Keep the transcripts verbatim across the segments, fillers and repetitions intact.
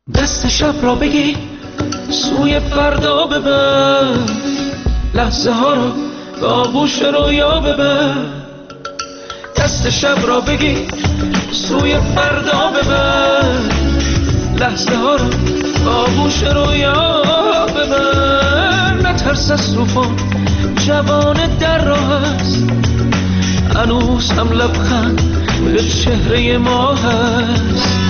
دست شب را بگی سوی فردا ببر، لحظه ها رو به آغوش رویا ببر. دست شب را بگی سوی فردا ببر، لحظه ها رو به آغوش رویا ببر. نترس از طوفان، جوان در راه است، هنوز هم لبخند به چهره ما هست.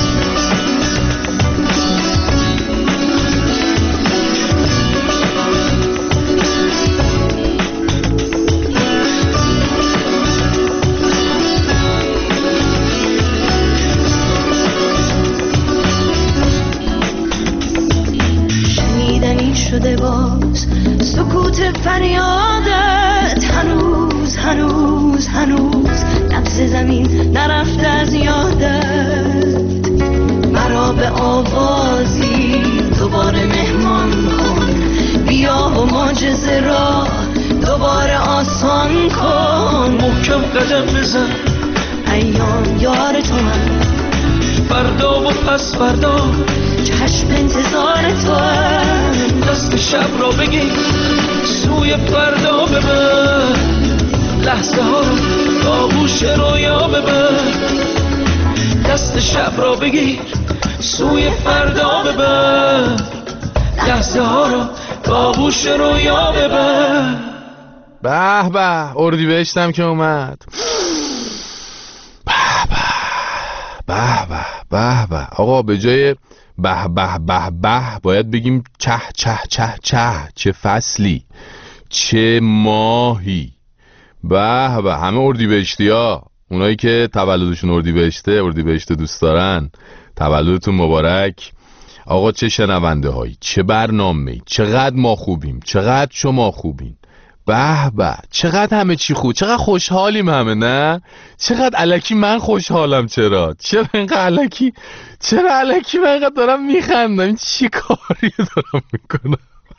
شده باز سکوت فریادت، هنوز هنوز هنوز نبض زمین نرفته از یادت. مرا به آوازی دوباره مهمان کن، بیا و معجزه را دوباره آسان کن. محکم قدم بزن، ایام یار تو هم، فردا و پس فردا چشم انتظار تو هم. دست شب را بگی سوی فردا ببر، لحظه ها رو به آغوش رویا ببر. دست شب را بگی سوی فردا ببر، لحظه ها رو به آغوش رویا ببر. به به، اردیبهشتم که اومد. به به به به به به. آقا به جای به به به به باید بگیم چه چه چه چه چه فصلی، چه ماهی. به به همه اردیبهشتی ها، اونایی که تولدشون اردیبهشته، اردیبهشت دوست دارن، تولدتون مبارک. آقا چه شنونده هایی، چه برنامه‌ای، چقدر ما خوبیم، چقدر شما خوبین. به به، چقدر همه چی خوب، چقدر خوشحالیم همه، نه؟ چقدر الکی من خوشحالم. چرا؟ چرا اینقدر الکی؟ چرا الکی من اینقدر دارم میخندم؟ این چی کاری دارم میکنم؟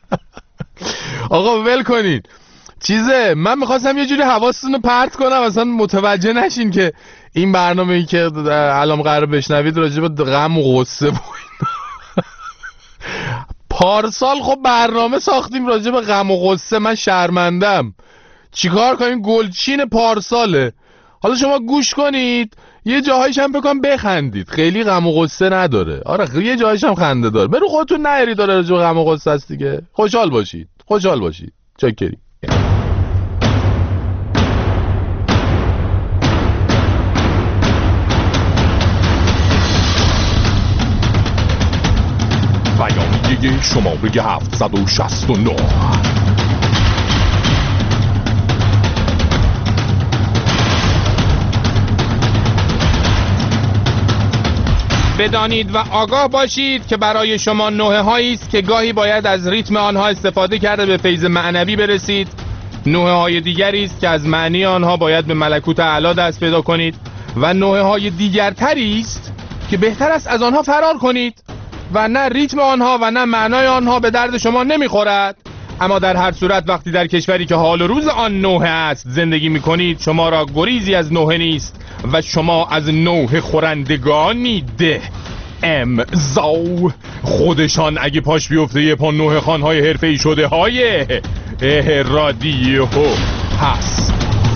آقا ول کنین چیزه. من میخواستم یه جوری حواستون رو پرت کنم اصلا متوجه نشین که این برنامه ای که الان قرار بشنوید راجع به غم و غصه بود. پارسال خب برنامه ساختیم راجع به غم و غصه، من شرمندم. چیکار کنیم؟ گلچین پارساله. حالا شما گوش کنید، یه جاهایش هم بکنم بخندید، خیلی غم و غصه نداره. آره یه جاهایش هم خنده داره. برو خودتون نهری داره راجع به غم و غصه است دیگه. خوشحال باشید، خوشحال باشید. چاکری. بیانیه شماره هفتصد و شصت و نه. بدانید و آگاه باشید که برای شما نوحه هایی است که گاهی باید از ریتم آنها استفاده کرده به فیض معنوی برسید. نوحه های دیگری است که از معنی آنها باید به ملکوت اعلی دست پیدا کنید و نوحه های دیگرتری است که بهتر است از آنها فرار کنید و نه ریتم آنها و نه معنای آنها به درد شما نمیخورد. اما در هر صورت وقتی در کشوری که حال و روز آن نوحه است زندگی میکنید، شما را گریزی از نوحه نیست و شما از نوحه خورندگانید. امضا خودشان اگه پاش بیفته یه پا نوحه خانهای حرفه‌ای شده های رادیو هست.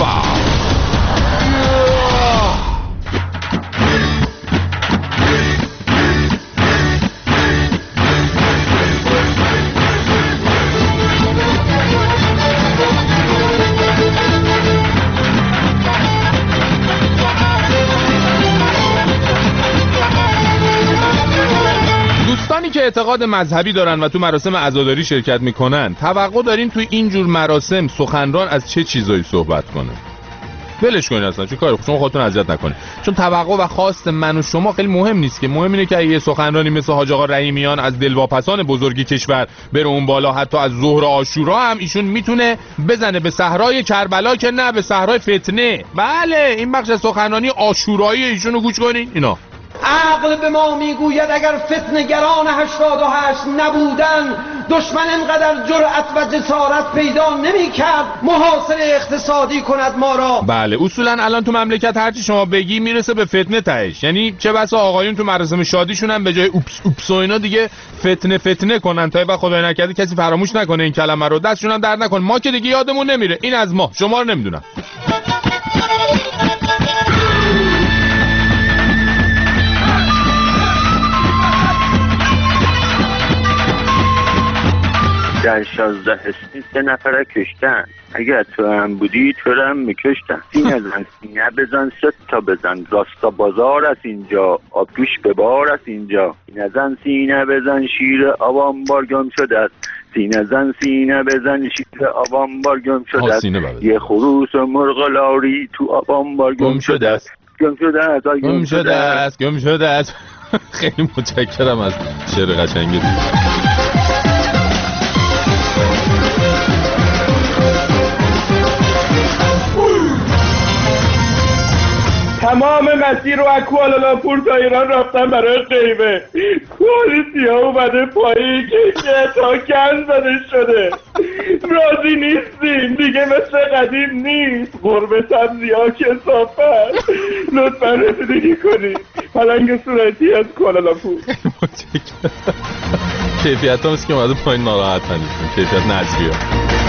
که اعتقاد مذهبی دارن و تو مراسم عزاداری شرکت میکنن، توقع دارین تو اینجور مراسم سخنران از چه چیزایی صحبت کنه؟ ولش کنین اصلا، چه کاری، شما خودتون اذیت نکنین. چون توقع و خواست من و شما خیلی مهم نیست که، مهم اینه که یه سخنرانی مثل حاج آقا رحیمیان از دلواپسان بزرگی کشور بره اون بالا، حتی از ظهر عاشورا هم ایشون میتونه بزنه به صحرای کربلا که نه به صحرای فتنه. بله این بخش سخنرانی عاشورایی ایشونو گوش کنین. اینا عقل به ما میگوید اگر فتنه‌گران هشتاد و هشت نبودن دشمن اینقدر جرأت و جسارت پیدا نمی‌کرد محاصره اقتصادی کند ما را. بله اصولا الان تو مملکت هرچی شما بگی میرسه به فتنه تهش، یعنی چه بسا آقایون تو مراسم شادیشون هم به جای اوپس اوپس و اینا دیگه فتنه فتنه کنن تا بعد خدای نکرده کسی فراموش نکنه این کلمه رو، دستشون هم درد نکنه. ما که دیگه یادمون نمیره، این از ما، شما رو نمیدونم. در شازده حسنی سه نفره کشتن، اگر تو هم بودی تو هم میکشتن. سینه زن سینه بزن ست تا بزن، راستا بازار است اینجا، آبگوش به بار است اینجا. سینه زن سینه بزن شیر آبان بار گم شده است، سینه زن سینه بزن شیر آبان بار گم شده است. یه خروس و مرغ لاری تو آبان بار گم شده است، گم شده است، گم شده است، گم شده است. خیلی متشکرم از شعر قشنگت. تمام مسیر رو از کوالالامپور تا ایران رفتن برای قیمه. کوالیتی ها اومده پایین که تا گند زده شده. راضی نیستیم دیگه، مثل قدیم نیست. قرب سبزی ها کثافت. لطفا رسیدگی کنید. پلنگ صورتی از کوالالامپور. کیفیت هم است که اومده پایین، ناراحت نیستیم. کیفیت نظری ها.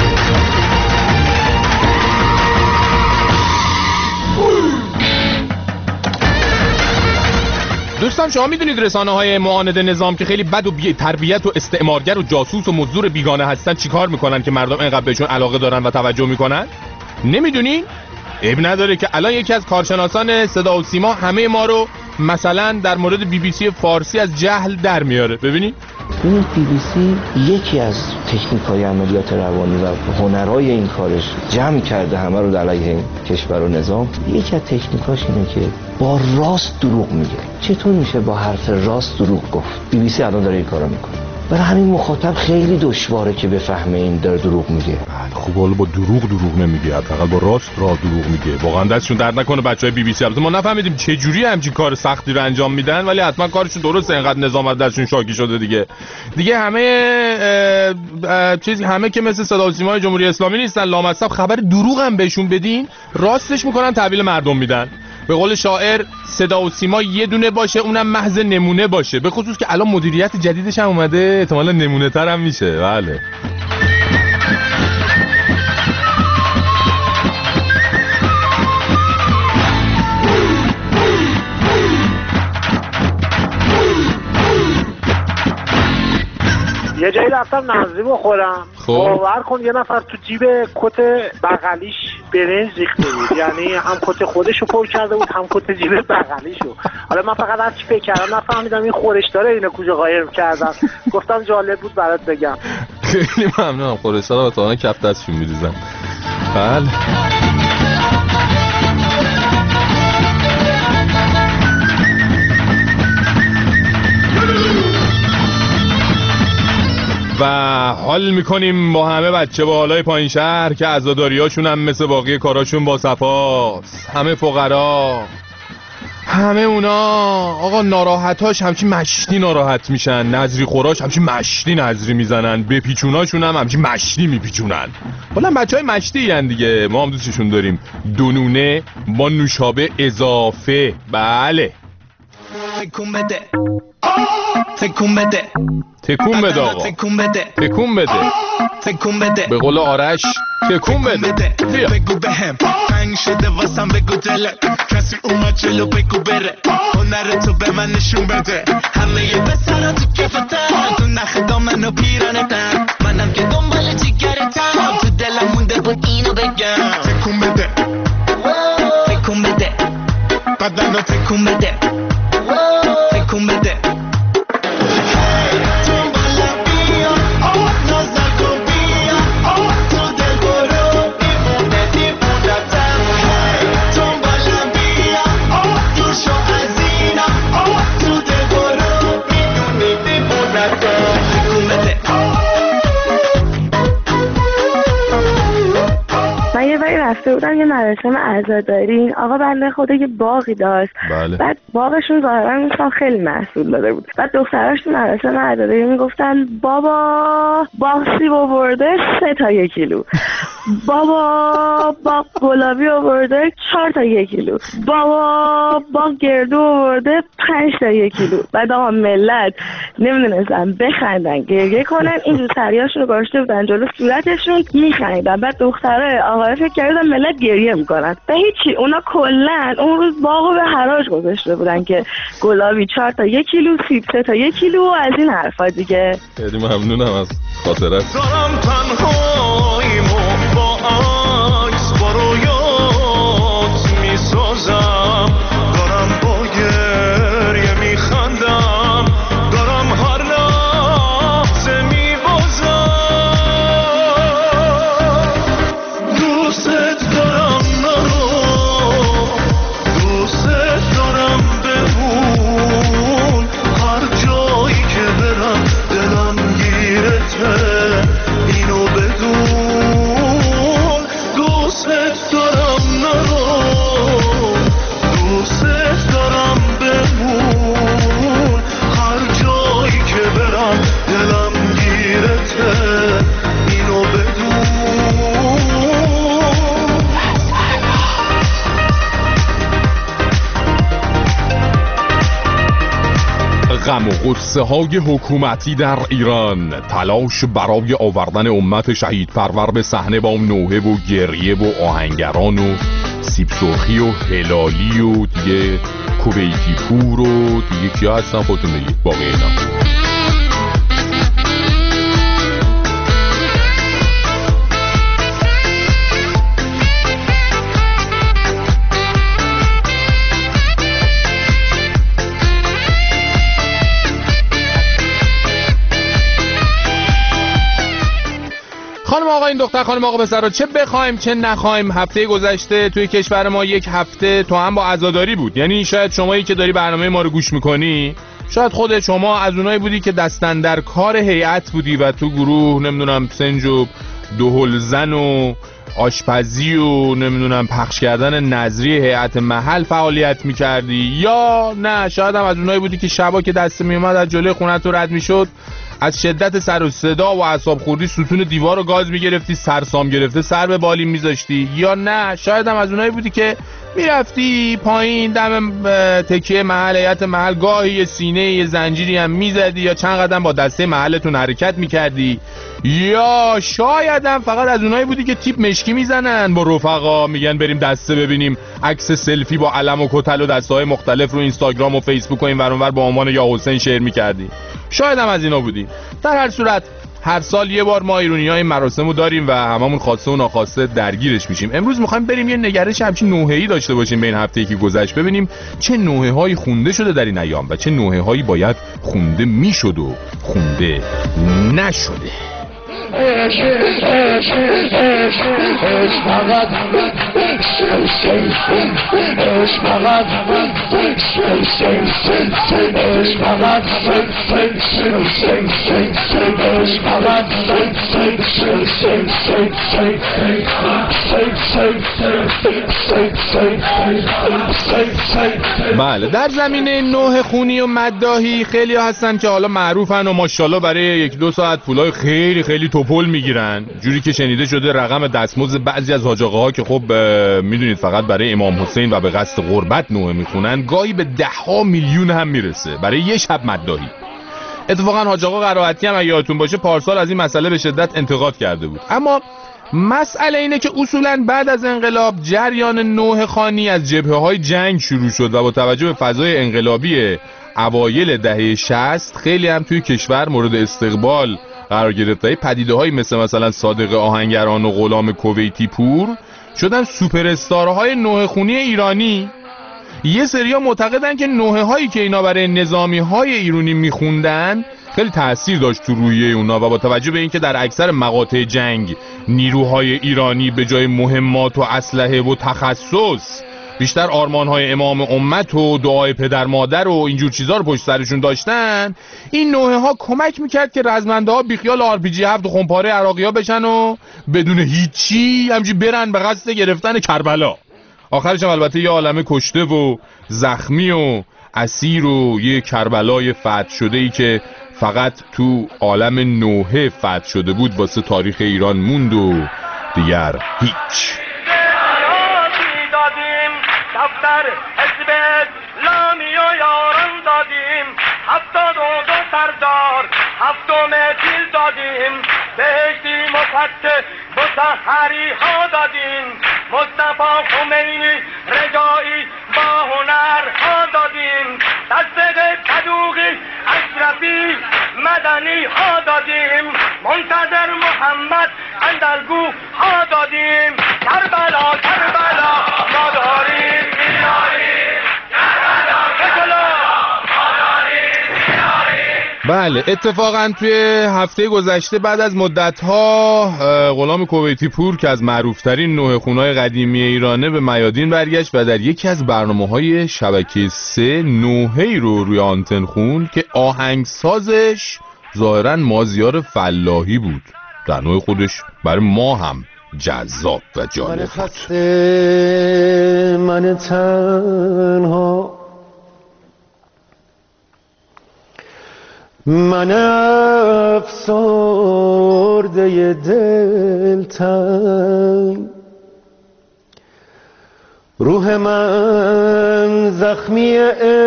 دوستان شما میدونید رسانه های معاند نظام که خیلی بد و بی تربیت و استعمارگر و جاسوس و مزدور بیگانه هستن چیکار میکنن که مردم اینقدر بهشون علاقه دارن و توجه میکنن؟ نمیدونین؟ عیب نداره که الان یکی از کارشناسان صدا و سیما همه ما رو مثلا در مورد بی بی سی فارسی از جهل در میاره. ببینید این بی بی سی یکی از تکنیک‌های عملیات روانی و هنرهای این کارش جمع کرده همه رو در علیه کشور و نظام. یکی از تکنیکاش اینه که با راست دروغ میگه. چطور میشه با حرف راست دروغ گفت؟ بی بی سی الان داره این کارو میکنه. برای همین مخاطب خیلی دشواره که بفهمه این داره دروغ میگه. خب حالا با دروغ دروغ نمیگه، فقط با راست را دروغ میگه. واقعا دستشون درد نکنه بچهای بی بی سی. البته ما نفهمیدیم چه جوری همچین کار سختی رو انجام میدن، ولی حتما کارشون درسته، اینقدر نظام از دستشون شاکی شده دیگه. دیگه همه چیزی همه که مثل صدا و سیمای جمهوری اسلامی نیستن، لامصب خبر دروغ هم بهشون بدین راستش میکنن تحویل مردم میدن. به قول شاعر صدا و سیما یه دونه باشه اونم محض نمونه باشه، به خصوص که الان مدیریت جدیدش هم اومده احتمالا نمونه تر هم میشه. بله یه جایی رفتم نمزی بخورم، باور کن یه نفر تو جیب کت بغلیش برنج ریخته بود، یعنی هم کت خودشو پر کرده بود هم کت جیب بغلیشو. حالا من فقط هر چی فکر کردم نفهمیدم این خورش داره اینو کجا قایم کردن. گفتم جالب بود برات بگم. خیلی ممنونم. خورش داره و تا کف دستشون میریزن. بله و حال میکنیم با همه بچه با حالای پایین شهر که عزاداریاشون هم مثل باقی کاراشون با صفاست. همه فقرا، همه اونا آقا ناراحتاش همچین مشتی ناراحت میشن، نظری خوراش همچین مشتی نظری میزنن، به پیچوناشون هم همچین مشتی میپیچونن. حالا بچه های مشتی هن دیگه، ما هم دوستشون داریم. دونونه با نوشابه اضافه. بله تکون بده تکون بده تکون بده آقا، تکون بده تکون بده تکون بده. به قول آرش تکون بده. بگو بهم تنگ شده واسم، بگو دلت کسی اومد جلو بگو بره، هنر تو به من نشون بده. همه یه بسرا تو کفتن، تو نخ دامن و پیرانتن، منم که دنبال جیگرتم، تو دلم مونده بود اینو بگم. تکون بده تکون بده بدن رو تکون بده تکون بده. رفته بودن یه مراسم عزاداری. این آقا بنده خدا یه باغی داشت. بله. بعد باغشون ظاهرا مثلا خیلی محصول داده بود. بعد دختراش تو مراسم عزاداری میگفتن بابا باغ سیب آورده سه تا یک کیلو. بابا باغ گلابی آورده چهار تا یک کیلو. بابا باغ گردو آورده پنج تا یک کیلو. بعد آقا ملت نمیدونستن بخندن گریه کنن، این روسریاشون رو گاشته بودن جلو صورتشون میخندن. بعد دختره آقا فکر کردن ملت گریه میکنن. به هیچی، اونا کلا اون روز باغو به حراج گذاشته بودن که گلابی چهار تا یک کیلو، سیب سه تا یک کیلو و از این حرفا دیگه. خیلی ممنونم از خاطرت. دارم تنهاییمو با عکس با رویات میسازم، دارم با گریه میخندم، دارم هر لحظه میبازم. دوست دارم نرو، دوست دارم بمون، هر جایی که برم دلم گیرته، اینو بدون. دوست دارم نرو، دوست دارم بمون، هر جایی که برم دلم گیرته، اینو بدون. غم و غصه های حکومتی در ایران، تلاش برای آوردن امت شهید پرور به صحنه با نوحه و گریه و آهنگران و سیب سرخی و هلالی و دیگه کویتی پور و دیگه کیا هستن خودتون بگید باقی اینا. خانم آقا این دختر خانم آقا پسر رو چه بخوایم چه نخوایم، هفته گذشته توی کشور ما یک هفته تو هم با عزاداری بود. یعنی شاید شمایی که داری برنامه ما رو گوش میکنی، شاید خود شما از اونایی بودی که دستن در کار هیئت بودی و تو گروه نمیدونم سنج و دهلزن و آشپزی و نمیدونم پخش کردن نظری هیئت محل فعالیت میکردی، یا نه شاید هم از اونایی بودی که شبا که دست میومد از جلوی خونت رد میشد از شدت سر و صدا و اعصاب خوردی ستون دیوار رو گاز میگرفتی، سرسام گرفته سر به بالین میذاشتی، یا نه شاید هم از اونایی بودی که میرفتی پایین دم تکیه محل هیئت محل، گاهی یه سینه یه زنجیری هم میزدی یا چند قدم با دسته محلتون حرکت میکردی، یا شاید هم فقط از اونایی بودی که تیپ مشکی میزنن با رفقا، میگن بریم دسته ببینیم، عکس سلفی با علم و کتل و دسته‌های مختلف رو اینستاگرام و فیسبوک و این ور اون ور با عنوان یا حسین شیر میکردی. شاید هم از اینا بودی. در هر صورت هر سال یه بار ما ایرانی‌ها این مراسمو داریم و هممون خواسته و ناخواسته درگیرش میشیم. امروز می‌خوایم بریم یه نگرش همچین نوحه‌ای داشته باشیم به این هفته‌ای که گذشت، ببینیم چه نوحه‌هایی خونده شده در این ایام و چه نوحه‌هایی باید خونده میشد و خونده نشده. عشق عشق عشق عشق فقط سل سل سل عشق فقط سل سل سل سل عشق فقط سل سل سل سل سل عشق فقط سل سل سل سل سل سل سل. بله، در زمینه نوحه خونی و مداحی خیلی هستن که حالا معروفن و ماشاءالله برای یک دو ساعت پولای خیلی خیلی توپل میگیرن، جوری که شنیده شده رقم دستمزد بعضی از حاج آقاها که خب میدونید فقط برای امام حسین و به قصد قربت نوحه میخونن گاهی به ده ها میلیون هم میرسه برای یه شب مداحی. اتفاقا حاج آقا قرائتی هم اگه یادتون باشه پارسال از این مسئله به شدت انتقاد کرده بود. اما مسئله اینه که اصولاً بعد از انقلاب جریان نوحه خوانی از جبهه‌های جنگ شروع شد و با توجه به فضای انقلابی اوایل دهه شصت خیلی هم توی کشور مورد استقبال قرار گرفته. پدیده‌هایی مثل مثلا صادق آهنگران و غلام کویتی پور شدن سوپر استارهای نوحه خونی ایرانی. یه سریا معتقدن که نوحه هایی که اینا برای نظامی های ایرانی میخوندن خیلی تأثیر داشت تو روحیه اونا و با توجه به اینکه در اکثر مقاطع جنگ نیروهای ایرانی به جای مهمات و اسلحه و تخصص بیشتر آرمان‌های امام امت و دعای پدر مادر و اینجور چیزا رو پشت سرشون داشتن، این نوحه ها کمک میکرد که رزمنده ها بیخیال آر پی جی هفت و خمپاره عراقی ها بشن و بدون هیچی همجی برن به قصد گرفتن کربلا. آخرش هم البته یه عالمه کشته و زخمی و اسیر و یه کربلای فتح شده ای که فقط تو عالم نوحه فتح شده بود واسه تاریخ ایران موند و دیگر هیچ. دفتر حزب اسلامی و یاران دادیم، هفتاد و دو سردار هفتم تیل دادیم، بهشتی مفتح مطهری ها دادیم، مصطفی خمینی رجایی با هنر ها دادیم، تصدیق صدوقی اشرفی مدنی ها دادیم، منتظر محمد اندرگو ها دادیم. کربلا کربلا ما داریم بله. اتفاقا توی هفته گذشته بعد از مدت‌ها غلام کویتی پور که از معروفترین نوحه خونه‌های قدیمی ایرانه به میادین برگشت و در یکی از برنامه‌های شبکه سه نوحه‌ای رو روی آنتن خوند که آهنگسازش ظاهراً مازیار فلاحی بود. در نوع خودش برای ما هم جذاب و جالب من خسته من تنها، من افسرده دلتنگ، روح من زخمی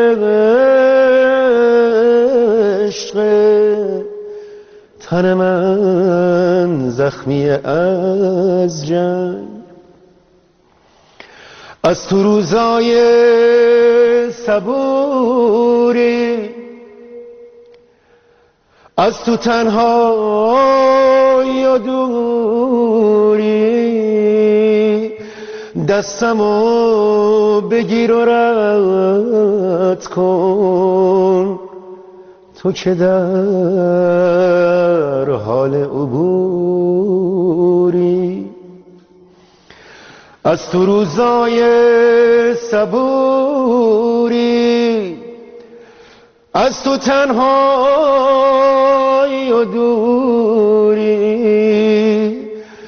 عشق، تن من زخمی از جنگ، از تو روزای صبوری، از تو تنهایی و دوری، دستمو بگیر و رد کن، تو که در حال عبوری، از تو روزای صبوری، از تو تنهایی و دوری،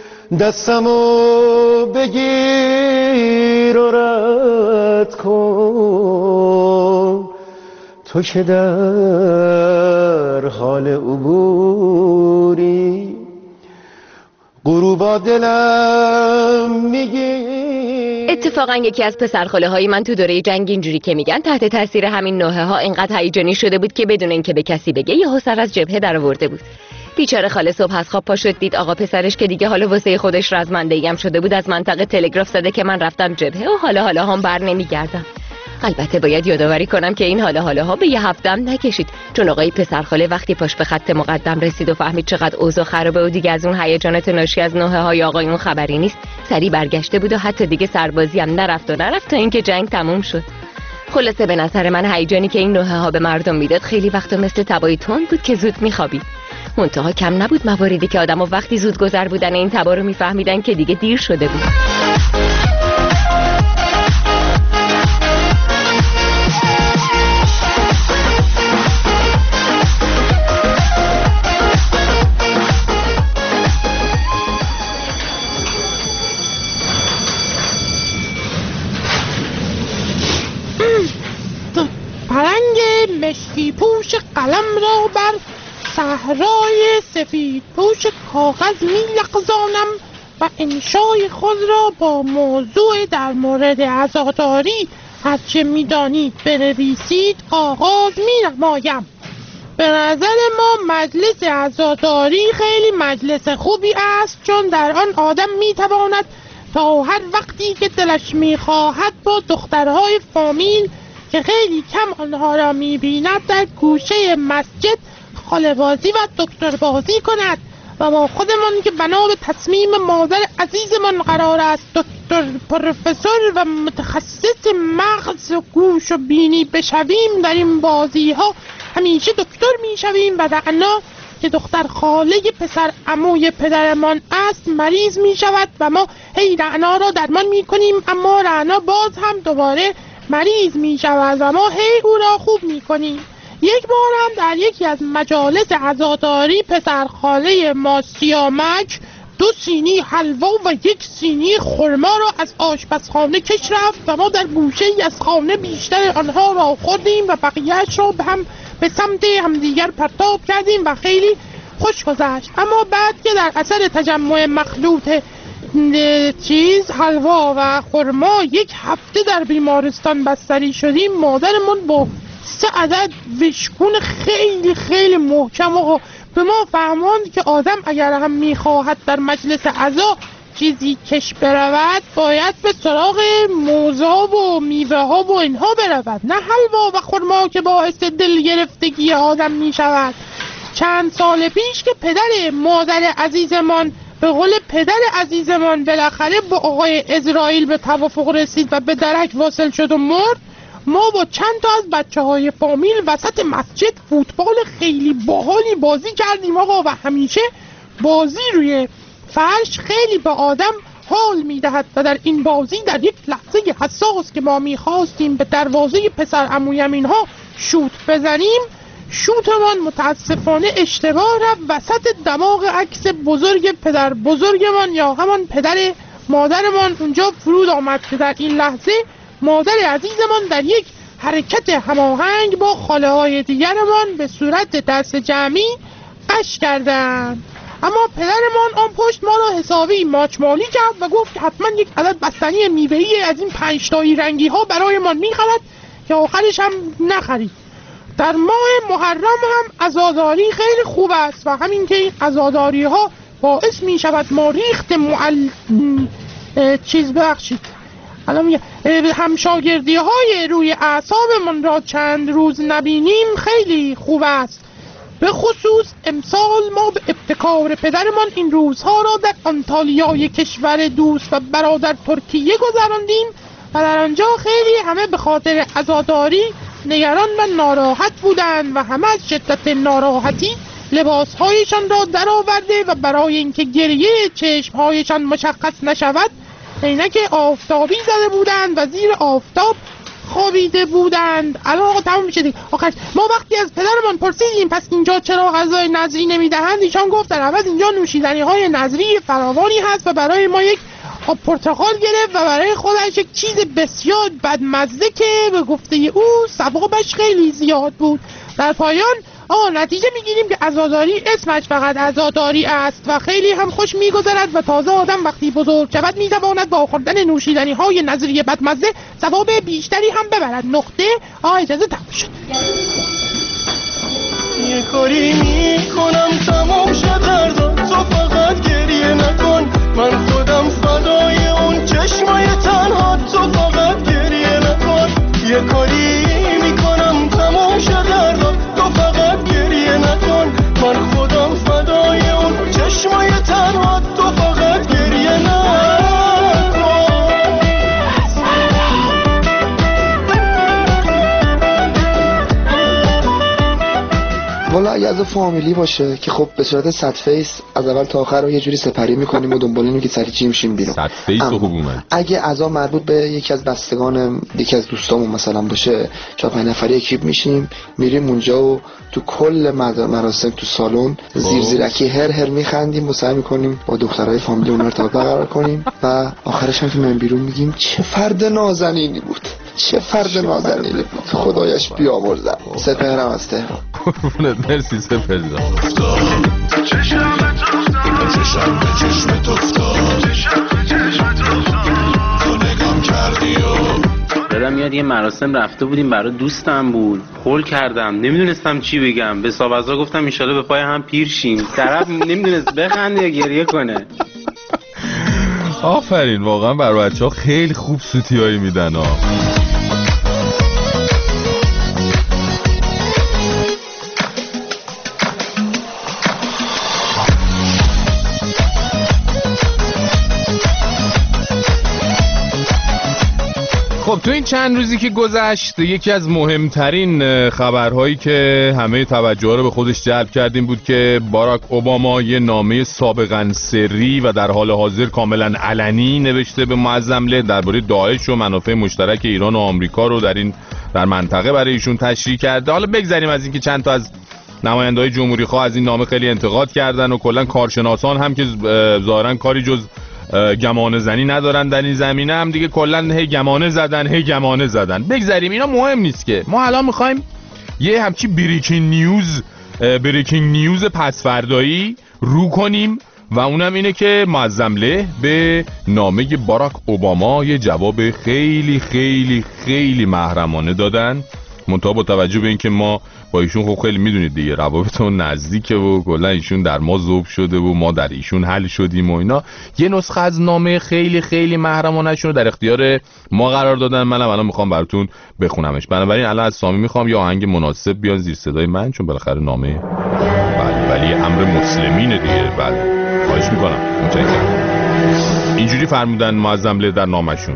دستمو بگیر و رد کن، تو که در حال عبوری، غروبا دلم میگی. اتفاقا یکی از پسرخاله های من تو دوره جنگ اینجوری که میگن تحت تاثیر همین نوحه ها اینقدر هیجانی شده بود که بدون اینکه به کسی بگه یهو سر از جبهه در آورده بود. بیچاره خاله صبح از خواب پا شد دید آقا پسرش که دیگه حالا واسه خودش رزمنده‌ای هم شده بود از منطقه تلگراف زده که من رفتم جبهه و حالا حالا هم بر نمیگردم. البته باید یادآوری کنم که این حالا حالا ها به یه هفته هم نکشید، چون آقای پسرخاله وقتی پاش به خط مقدم رسید و فهمید چقدر اوضاع خرابه و دیگه از اون هیجانات ناشی از نوحه های آقایون خبری نیست، سری برگشته بود و حتی دیگه سربازی هم نرفت و نرفت تا اینکه جنگ تموم شد. خلاصه به نظر من هیجانی که این نوحه ها به مردم میداد خیلی وقتا مثل تبای تند بود که زود میخوابید. منتها کم نبود مواردی که آدم‌ها وقتی زود گذر بودن این تبا رو میفهمیدن که دیگه دیر شده بود. پلنگ مشکی پوش قلم را بر صحرای سفید پوش کاغذ می لغزانم و انشای خود را با موضوع در مورد عزاداری هرچه می دانید بنویسید آغاز می نمایم. به نظر ما مجلس عزاداری خیلی مجلس خوبی است، چون در آن آدم می تواند تا هر وقتی که دلش می خواهد با دخترهای فامیل که خیلی کم آنها را می بیند در گوشه مسجد خاله بازی و دکتر بازی کند و ما خودمان که بنا به تصمیم مادر عزیزمان قرار است دکتر پروفسور و متخصص مغز و گوش و بینی بشویم در این بازی ها همیشه دکتر می شویم و دعنا که دختر خاله پسر عموی پدرمان است مریض می شود و ما هی رعنا را درمان می کنیم، اما رعنا باز هم دوباره مریض می شود و ما هی او را خوب می کنیم. یک بار هم در یکی از مجالس عزاداری پسر خاله ما سیامک دو سینی حلوا و یک سینی خرما را از آشپزخانه کش رفت و ما در گوشه ای از خانه بیشتر آنها را خوردیم و بقیه‌اش را به هم به سمت همدیگر پرتاب کردیم و خیلی خوش گذشت. اما بعد که در اثر تجمع مخلوط چیز حلوا و خرما یک هفته در بیمارستان بستری شدیم، مادرمون با سه عدد وشکون خیلی خیلی محکم و به ما فهماند که آدم اگر هم میخواهد در مجلس عزا چیزی کش برود باید به سراغ موزا و میوه ها و اینها برود، نه حلوا و خرما که باعث دل گرفتگی آدم میشود. چند سال پیش که پدر مادر عزیزمان به قول پدر عزیزمان بالاخره با آقای اسرائیل به توافق رسید و به درک واصل شد و مرد، ما با چند تا از بچه های فامیل وسط مسجد فوتبال خیلی باحالی بازی کردیم آقا، و همیشه بازی روی فرش خیلی به آدم حال میدهد و در این بازی در یک لحظه حساس که ما میخواستیم به دروازه پسر عمویم اینها شوت بزنیم، شوتمان متاسفانه اشتباه رفت وسط دماغ عکس بزرگ پدر بزرگمان یا همان پدر مادرمان اونجا فرود آمد که در این لحظه مادر عزیزمان در یک حرکت هماهنگ با خاله های دیگرمان به صورت دست جمعی قش کردند. اما پدرمان آن پشت ما را حسابی ماچمالی کرد و گفت که حتما یک عدد بستنی میوه‌ای از این پنج تایی رنگی ها برای ما میخرد که آخرش هم نخرید. در ماه محرم هم عزاداری خیلی خوب است و همین که این عزاداری ها باعث می شود ما ریخت معل... چیز ببخشید الان میگه همشاگردی های روی اعصابمون را چند روز نبینیم خیلی خوب است. به خصوص امسال ما به ابتکار پدرمان این روزها را در آنتالیای کشور دوست و برادر ترکیه گذراندیم و در آنجا خیلی همه به خاطر عزاداری نگران و ناراحت بودند و همه از شدت ناراحتی لباسهایشان را درآورده و برای اینکه گریه چشمهایشان مشخص نشود عینک آفتابی زده بودند و زیر آفتاب خوابیده بودند. الان آقا تمام میشه دیگه. آخر ما وقتی از پدرمان پرسیدیم پس اینجا چرا غذای نظری نمیدهند، ایشان گفت در عوض اینجا نوشیدنی های نظری فراوانی هست و برای ما یک آب پرتقال گرفت و برای خودش یک چیز بسیار بدمزه که به گفته او ثوابش خیلی زیاد بود. در پایان آه نتیجه میگیریم که عزاداری اسمش فقط عزاداری است و خیلی هم خوش میگذرد و تازه آدم وقتی بزرگ شود میتواند با خوردن نوشیدنی های نظری بدمزه ثواب بیشتری هم ببرد. نقطه. آه اجازه تموم شد. یه کاری میکنم تمام شد دردا، تو فقط گریه نکن، من خودم فدای اون چشمای تنها، تو فقط گریه نکن. یه کاری میکنم تمام شد دردا، تو فقط گریه نکن، من خودم فدای اون چشمای تنها، تو فقط گریه نکن. والا اگه از فامیلی باشه که خب به صورت صد فیس از اول تا آخر رو یه جوری سپری میکنیم و دنبال اینو که سری چی میشیم بیرون. صد فیس خوب اومد. اگه عزا مربوط به یکی از بستگان یکی از دوستامون مثلا باشه، چهار پنج نفری اکیپ میشیم میریم اونجا و تو کل مراسم تو سالن زیر زیرکی هر هر میخندیم و سعی میکنیم با دخترای فامیلی اون ارتباط برقرار کنیم و آخرش هم که من بیرون میگیم چه فرد نازنینی بود، چه فرد نازنینی بود، خدایش بیامرزد. سپهرم از تهران. قربونت، مرسی سپهر. یادم میاد یه مراسم رفته بودیم برای دوستم بود، هول کردم نمیدونستم چی بگم، به صاحب گفتم ان شاءالله به پای هم پیر شیم. طرف نمیدونست بخنده یا گریه کنه. آفرین، واقعا برای بچه‌ها خیلی خوب سوتیایی میدن ها. خب تو این چند روزی که گذشت یکی از مهمترین خبرهایی که همه توجه رو به خودش جلب کردیم بود که باراک اوباما یه نامه سابقاً سری و در حال حاضر کاملا علنی نوشته به معظم له درباره داعش و منافع مشترک ایران و آمریکا رو در این در منطقه برای ایشون تشریح کرده. حالا بگذریم از اینکه چند تا از نماینده‌های جمهوری خواه از این نامه خیلی انتقاد کردن و کلا کارشناسان هم که ظاهراً کاری جز گمانه زنی ندارن در این زمینه هم دیگه کلا هی گمانه زدن هی گمانه زدن. بگذریم، اینا مهم نیست که ما الان میخوایم یه همچی بریکینگ نیوز بریکینگ نیوز پس فردایی رو کنیم و اونم اینه که معظم له به نامه باراک اوباما یه جواب خیلی خیلی خیلی محرمانه دادن. منتها با توجه به اینکه ما با ایشون خب خیلی میدونید دیگه روابطمون نزدیکه و کلا ایشون در ما ذوب شده و ما در ایشون حل شدیم و اینا، یه نسخه از نامه خیلی خیلی محرمانه‌شون رو در اختیار ما قرار دادن. منم الان میخوام براتون بخونمش. بنابراین الان از سامی میخوام یه آهنگ مناسب بیان زیر صدای من، چون بالاخره نامه بله ولی امر مسلمینه دیگه. بله خواهش میکنم. متشکرم. اینجوری فرمودن معظم له در نامشون: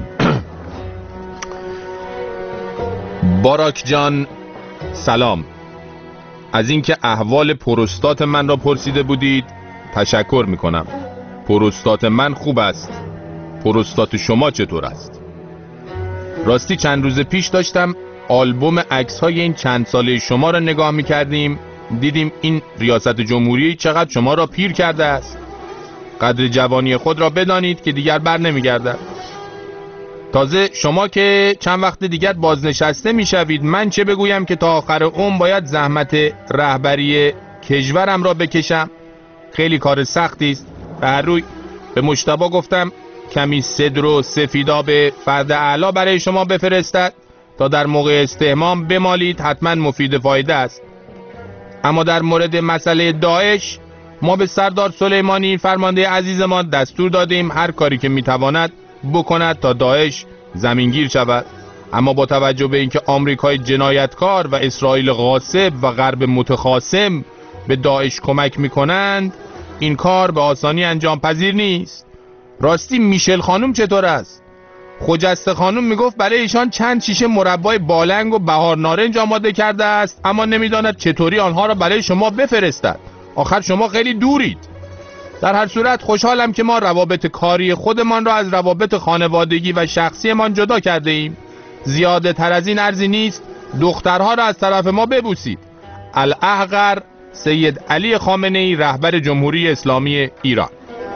باراک جان سلام، از اینکه احوال پروستات من را پرسیده بودید تشکر میکنم. پروستات من خوب است. پروستات شما چطور است؟ راستی چند روز پیش داشتم آلبوم عکس های این چند ساله شما را نگاه میکردیم، دیدیم این ریاست جمهوری چقدر شما را پیر کرده است. قدر جوانی خود را بدانید که دیگر بر نمیگردد. تازه شما که چند وقت دیگر بازنشسته میشوید، من چه بگویم که تا آخر عمر باید زحمت رهبری کشورم را بکشم؟ خیلی کار سختی است. به هر روی به مجتبی گفتم کمی صدر و سفیداب فرد اعلی برای شما بفرستد تا در موقع استحمام بمالید، حتما مفید فایده است. اما در مورد مسئله داعش ما به سردار سلیمانی فرمانده عزیز ما دستور دادیم هر کاری که میتواند بکند تا داعش زمینگیر شود. اما با توجه به اینکه آمریکای جنایتکار و اسرائیل غاصب و غرب متخاصم به داعش کمک میکنند، این کار به آسانی انجام پذیر نیست. راستی میشل خانم چطور است؟ خجسته خانم میگفت برای ایشان چند شیشه مربای بالنگ و بهار نارنج آماده کرده است، اما نمیداند چطوری آنها را برای شما بفرستد. آخر شما خیلی دورید. در هر صورت خوشحالم که ما روابط کاری خودمان را از روابط خانوادگی و شخصیمان جدا کرده ایم. زیاده تر از این عرضی نیست. دخترها را از طرف ما ببوسید. الاحقر سید علی خامنه‌ای، رهبر جمهوری اسلامی ایران.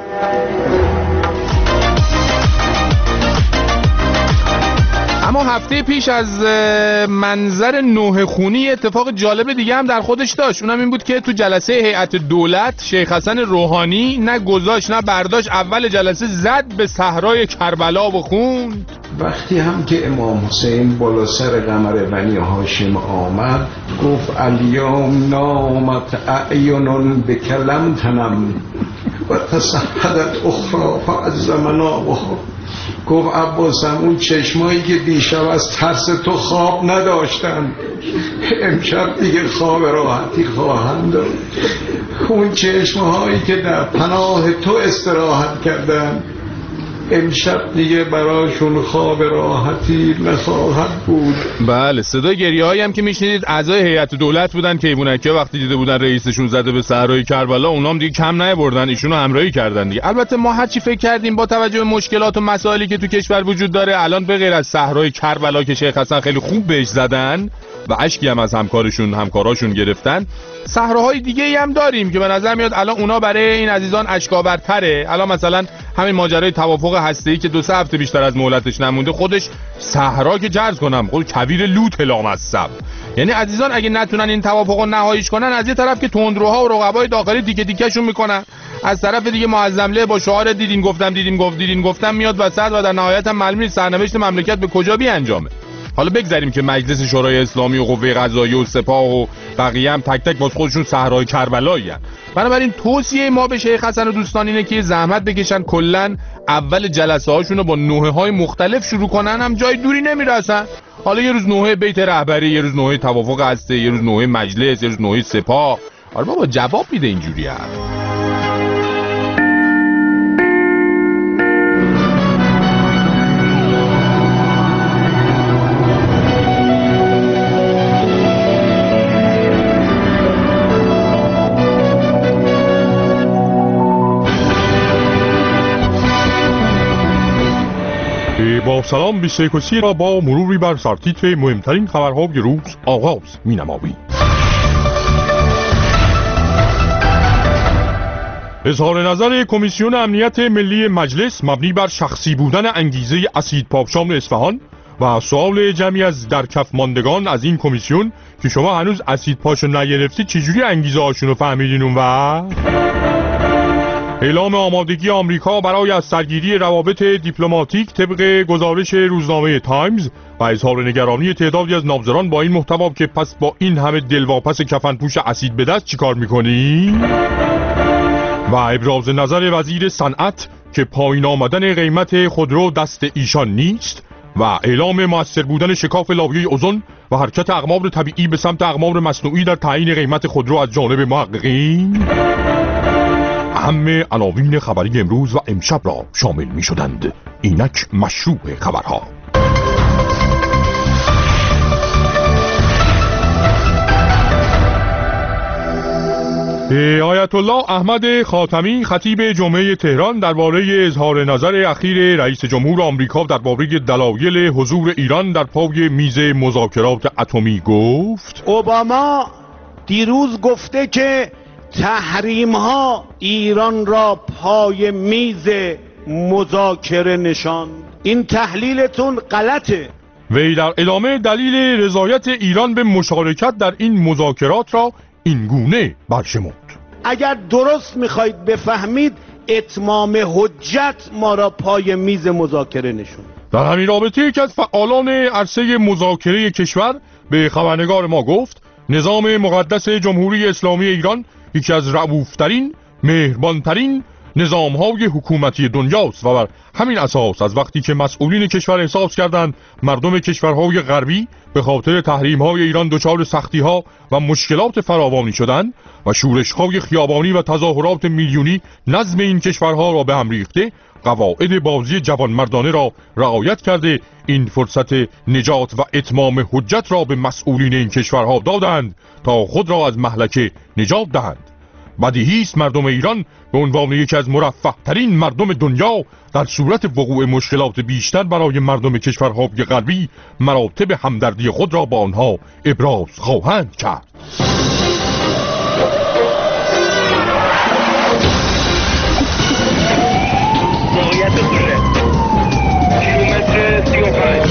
اما هفته پیش از منظر نوحه خونی اتفاق جالب دیگه هم در خودش داشت. اونم این بود که تو جلسه هیئت دولت شیخ حسن روحانی نه گذاشت نه برداشت، اول جلسه زد به صحرای کربلا و خوند: وقتی هم که امام حسین بالا سر قمر بنی هاشم آمد، گفت الیوم نامت اعین بکلم تنم و تصحدت اخرى فعز منابها. گفت عباسم اون چشمایی که دیشب از ترس تو خواب نداشتن امشب دیگه خواب راحتی خواهند داشت. اون چشمهایی که در پناه تو استراحت کردن امشب دیگه براشون خواب راحتی نخواهد بود. بله، صدای گریه هایی هم که میشنیدید اعضای هیئت دولت بودن که ایوونکه وقتی دیده بودن رئیسشون زده به صحرای کربلا، اونام دیگه کم نیاوردن، ایشونو همراهی کردن دیگه. البته ما هر چی فکر کردیم با توجه به مشکلات و مسائلی که تو کشور وجود داره، الان به غیر از صحرای کربلا که شیخ حسن خیلی خوب بهش زدن و اشکی هم از همکارشون همکاراشون گرفتن، صحراهای دیگه ای هم داریم که به نظر میاد الان اونا برای این عزیزان اشکاورتره. الان مثلا همین ماجرای توافق هسته‌ای که دو سه هفته بیشتر از مهلتش نمونده، خودش صحرا که جرز کنم خود کویر لوت لامصب. یعنی عزیزان اگه نتونن این توافق رو نهاییش کنن، از یه طرف که تندروها و رقبای داخلی دیگه دیگه‌شون میکنن، از طرف دیگه معظم له با شعار دیدین گفتم دیدین گفت دیدین گفتم میاد وسط و در نهایت هم معلوم نیست سرنوشت مملکت به کجا بیانجامه. حالا بگذاریم که مجلس شورای اسلامی و قوه قضاییه و سپاه و بقیه هم تک تک باز خودشون صحرای کربلایی هستن. بنابراین توصیه ما به شیخ حسن و دوستان اینه که زحمت بکشن، کلا اول جلسه هاشون رو با نوحه های مختلف شروع کنن، هم جای دوری نمیرسن. حالا یه روز نوحه بیت رهبری، یه روز نوحه توافق هسته، یه روز نوحه مجلس، یه روز نوحه سپاه. آره بابا جواب میده اینجوری هست. با سلام بیست و سه را با مروری بر سرتیتر مهمترین خبرهای روز آغاز می‌نماییم. اظهار نظر کمیسیون امنیت ملی مجلس مبنی بر شخصی بودن انگیزه اسید پاپشام اصفهان و سوال جمعی از در کف ماندگان از این کمیسیون که شما هنوز اسید پاشو نگرفتید چجوری انگیزه هاشون رو فهمیدین اون و اعلام آمادگی آمریکا برای از سرگیری روابط دیپلماتیک طبق گزارش روزنامه تایمز و اظهار نگرانی تعدادی از نامزدان با این محتوا که پس با این همه دلواپس کفنپوش اسید به دست چیکار میکنی؟ و ابراز نظر وزیر صنعت که پایین آمدن قیمت خودرو دست ایشان نیست و اعلام مؤثر بودن شکاف لایه اوزون و حرکت اقمار طبیعی به سمت اقمار مصنوعی در تعیین قیمت خودرو از جانب محققین اهم عناوین خبری امروز و امشب را شامل می شدند. اینک مشروع خبرها. آیت الله احمد خاتمی خطیب جمعه تهران درباره اظهار نظر اخیر رئیس جمهور آمریکا درباره دلایل حضور ایران در پای میز مذاکرات اتمی گفت: اوباما دیروز گفته که تحریم ها ایران را پای میز مذاکره نشاند. این تحلیلتون غلطه. وی در ادامه دلیل رضایت ایران به مشارکت در این مذاکرات را این گونه برشمرد: اگر درست میخواید بفهمید اتمام حجت ما را پای میز مذاکره نشوند. در همین رابطه یکی از فعالان عرصه مذاکره کشور به خبرنگار ما گفت نظام مقدس جمهوری اسلامی ایران یکی از رؤوفترین، مهربانترین نظام‌های حکومتی دنیاست و بر همین اساس از وقتی که مسئولین کشور احساس کردند مردم کشورهای غربی به خاطر تحریم‌های ایران دچار سختی‌ها و مشکلات فراوانی شدند و شورش‌های خیابانی و تظاهرات میلیونی نظم این کشورها را به هم ریخته، قواعد بازی جوانمردانه را رعایت کرده این فرصت نجات و اتمام حجت را به مسئولین این کشورها دادند تا خود را از مهلکه نجات دهند. بدیهی است مردم ایران به عنوان یکی از مرفه ترین مردم دنیا در صورت وقوع مشکلات بیشتر برای مردم کشورهای غربی مراتب همدردی خود را با آنها ابراز خواهند کرد. موقعیت دوره کیلومتر سی و پنج.